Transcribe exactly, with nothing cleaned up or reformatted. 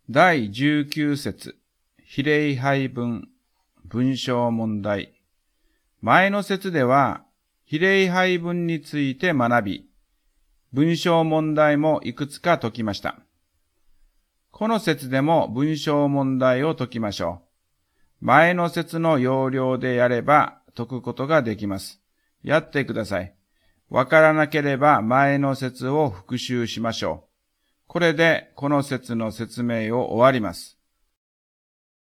だいじゅうきゅう節、比例配分、文章問題。前の節では、比例配分について学び、文章問題もいくつか解きました。この節でも文章問題を解きましょう。前の節の要領でやれば解くことができます。やってください。わからなければ前の節を復習しましょう。これでこの節の説明を終わります。